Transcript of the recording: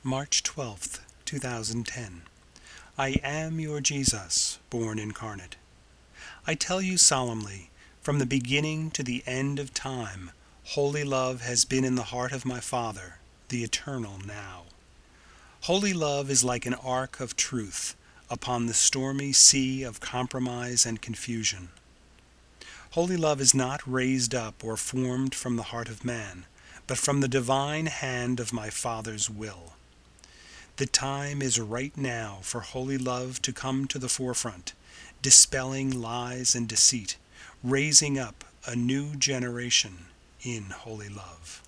March 12th, 2010. I am your Jesus, born incarnate. I tell you solemnly, from the beginning to the end of time, holy love has been in the heart of my Father, the eternal now. Holy love is like an ark of truth upon the stormy sea of compromise and confusion. Holy love is not raised up or formed from the heart of man, but from the divine hand of my Father's will. The time is right now for holy love to come to the forefront, dispelling lies and deceit, raising up a new generation in holy love.